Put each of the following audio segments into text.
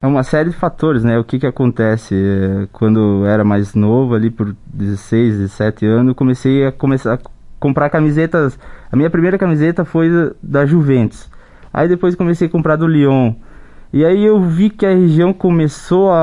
É uma série de fatores, né? O que que acontece? Quando eu era mais novo, ali por 16, 17 anos, eu comecei a comprar camisetas. A minha primeira camiseta foi da Juventus. Aí depois comecei a comprar do Lyon. E aí eu vi que a região começou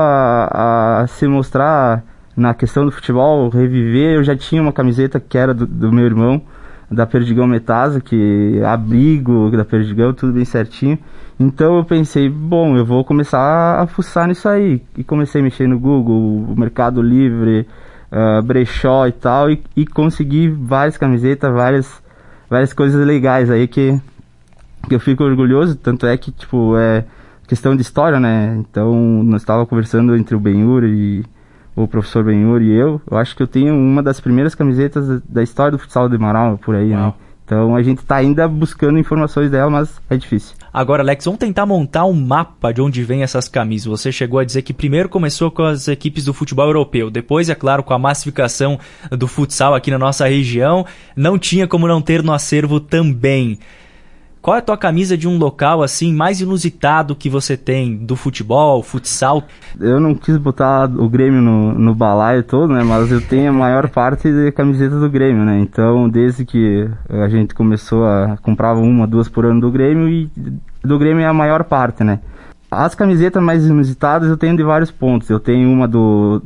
a se mostrar na questão do futebol, reviver. Eu já tinha uma camiseta que era do meu irmão, da Perdigão Metasa, que abrigo da Perdigão, tudo bem certinho. Então eu pensei, bom, eu vou começar a fuçar nisso aí. E comecei a mexer no Google, o Mercado Livre, brechó e tal, e consegui várias camisetas, várias coisas legais aí que eu fico orgulhoso. Tanto é que, tipo, é questão de história, né? Então nós estávamos conversando entre o Benhur e o professor Benhur e eu acho que eu tenho uma das primeiras camisetas da história do futsal de Marau, por aí, né? Então a gente tá ainda buscando informações dela, mas é difícil. Agora, Alex, vamos tentar montar um mapa de onde vem essas camisas. Você chegou a dizer que primeiro começou com as equipes do futebol europeu, depois, é claro, com a massificação do futsal aqui na nossa região, não tinha como não ter no acervo também. Qual é a tua camisa de um local assim mais inusitado que você tem do futebol, futsal? Eu não quis botar o Grêmio no balaio todo, né? Mas eu tenho a maior parte de camisetas do Grêmio, né? Então, desde que a gente começou a comprar 1, 2 por ano do Grêmio, e do Grêmio é a maior parte, né? As camisetas mais inusitadas eu tenho de vários pontos. Eu tenho uma do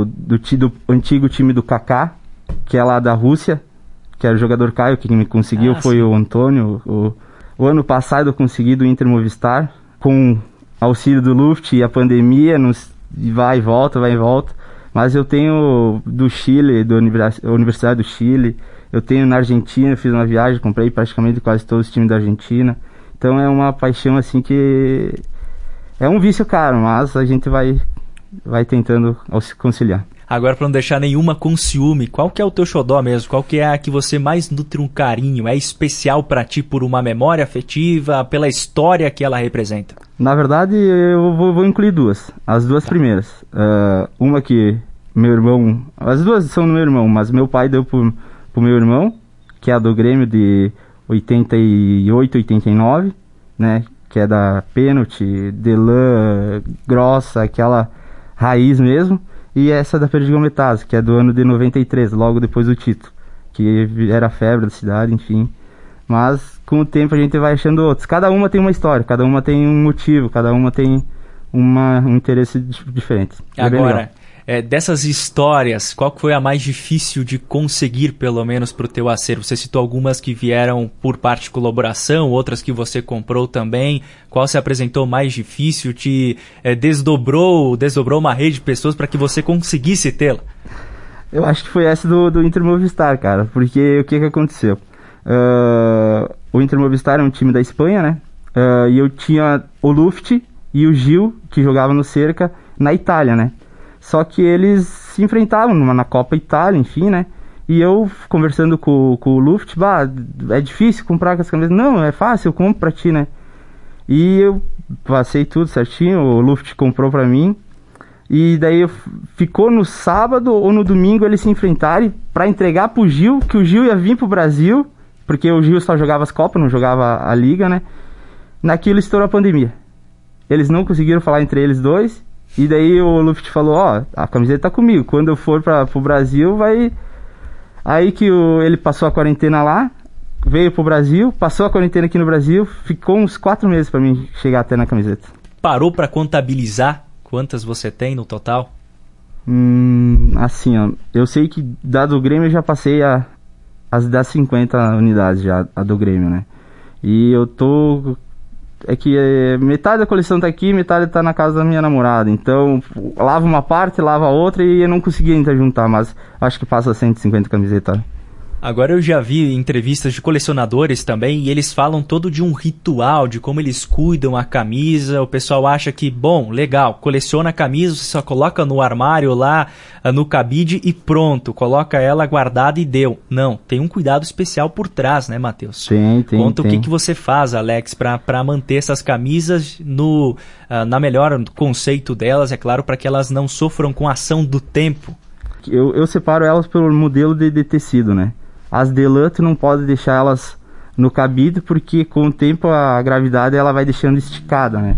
antigo time do Kaká, que é lá da Rússia, que era o jogador Caio, que me conseguiu, foi sim. O Antônio. O ano passado eu consegui do Inter Movistar, com auxílio do Luft e a pandemia, vai e volta. Mas eu tenho do Chile, da Universidade do Chile, eu tenho na Argentina, fiz uma viagem, comprei praticamente quase todos os times da Argentina. Então é uma paixão assim que é um vício caro, mas a gente vai tentando se conciliar. Agora, para não deixar nenhuma com ciúme, qual que é o teu xodó mesmo? Qual que é a que você mais nutre um carinho? É especial para ti por uma memória afetiva, pela história que ela representa? Na verdade, eu vou incluir duas. As duas primeiras. Uma que meu irmão... As duas são do meu irmão, mas meu pai deu pro meu irmão, que é a do Grêmio de 88, 89, né? Que é da pênalti, de lã grossa, aquela raiz mesmo. E essa da Perdigão Metasa, que é do ano de 93, logo depois do título, que era a febre da cidade, enfim. Mas com o tempo a gente vai achando outros. Cada uma tem uma história, cada uma tem um motivo, cada uma tem um interesse diferente. Agora, dessas histórias, qual foi a mais difícil de conseguir, pelo menos, para o teu acervo? Você citou algumas que vieram por parte de colaboração, outras que você comprou também. Qual se apresentou mais difícil? Te desdobrou uma rede de pessoas para que você conseguisse tê-la? Eu acho que foi essa do Inter Movistar, cara. Porque o que aconteceu? O Inter Movistar é um time da Espanha, né? E eu tinha o Luft e o Gil, que jogavam no Cerca, na Itália, né? Só que eles se enfrentavam na Copa Itália, enfim, né? E eu, conversando com o Luft, é difícil comprar com as camisas. Não, é fácil, eu compro pra ti, né? E eu passei tudo certinho, o Luft comprou pra mim. E daí ficou no sábado ou no domingo eles se enfrentarem pra entregar pro Gil, que o Gil ia vir pro Brasil, porque o Gil só jogava as Copas, não jogava a Liga, né? Naquilo estourou a pandemia. Eles não conseguiram falar entre eles dois. E daí o Luft falou, a camiseta tá comigo, quando eu for pro Brasil, vai... Aí que ele passou a quarentena lá, veio pro Brasil, passou a quarentena aqui no Brasil, ficou uns 4 meses pra mim chegar até na camiseta. Parou pra contabilizar quantas você tem no total? Assim, eu sei que da do Grêmio eu já passei as das 50 unidades já, a do Grêmio, né? E eu tô... É que metade da coleção tá aqui, metade tá na casa da minha namorada. Então, lava uma parte, lava a outra e eu não consegui ainda juntar, mas acho que passa 150 camisetas. Agora eu já vi entrevistas de colecionadores também e eles falam todo de um ritual, de como eles cuidam a camisa. O pessoal acha que, bom, legal, coleciona a camisa, você só coloca no armário lá, no cabide e pronto, coloca ela guardada e deu. Não, tem um cuidado especial por trás, né, Matheus? Tem. Conta o que você faz, Alex, para manter essas camisas na melhor conceito delas, é claro, para que elas não sofram com a ação do tempo. Eu separo elas pelo modelo de tecido, né? As de lã, tu não pode deixar elas no cabide, porque com o tempo a gravidade ela vai deixando esticada, né?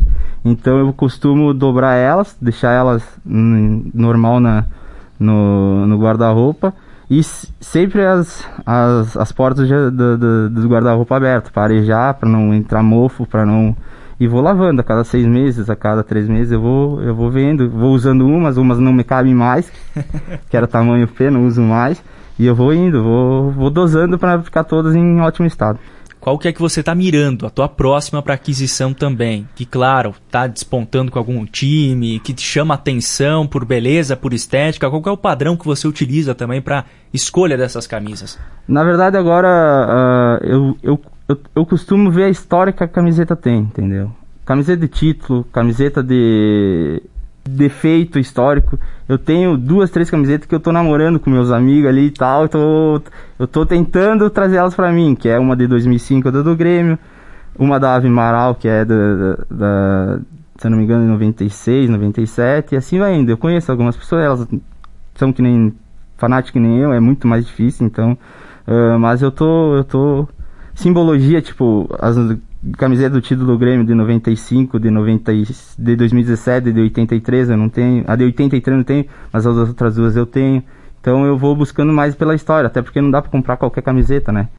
Então eu costumo dobrar elas, deixar elas normal no guarda-roupa, e sempre as portas do guarda-roupa abertas, para arejar, para não entrar mofo, para não... E vou lavando a cada 6 meses, a cada 3 meses eu vou vendo, vou usando umas não me cabem mais, que era tamanho P, não uso mais, e eu vou indo, vou dosando para ficar todas em ótimo estado. Qual que é que você está mirando, a tua próxima para aquisição também? Que, claro, está despontando com algum time, que te chama atenção por beleza, por estética. Qual que é o padrão que você utiliza também para escolha dessas camisas? Na verdade, agora, eu costumo ver a história que a camiseta tem, entendeu? Camiseta de título, camiseta de defeito histórico. Eu tenho 2, 3 camisetas que eu tô namorando com meus amigos ali e tal. Eu tô tentando trazer elas pra mim, que é uma de 2005 do Grêmio, uma da Ave Amaral, que é se eu não me engano, de 96, 97, e assim vai indo. Eu conheço algumas pessoas, elas são que nem fanáticos que nem eu, é muito mais difícil, então... mas eu tô... Simbologia, tipo, as camisetas do título do Grêmio de 95, de 2017, de 83 eu não tenho, a de 83 eu não tenho, mas as outras 2 eu tenho. Então eu vou buscando mais pela história, até porque não dá pra comprar qualquer camiseta, né?